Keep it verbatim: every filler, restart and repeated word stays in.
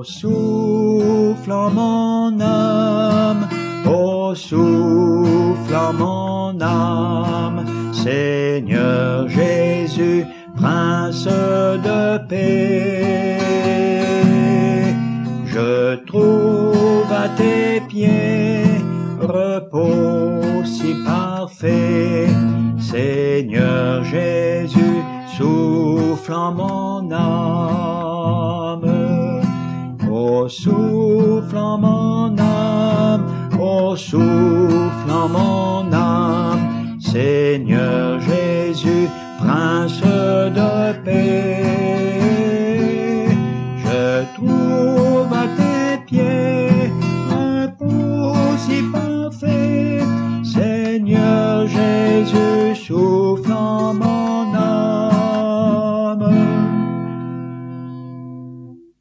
Ô souffle en mon âme, ô souffle en mon âme, Seigneur Jésus, Prince de paix. Je trouve à tes pieds repos si parfait, Seigneur Jésus, souffle en mon âme. Ô souffle en mon âme, ô souffle en mon âme, Seigneur Jésus, Prince de paix. Je trouve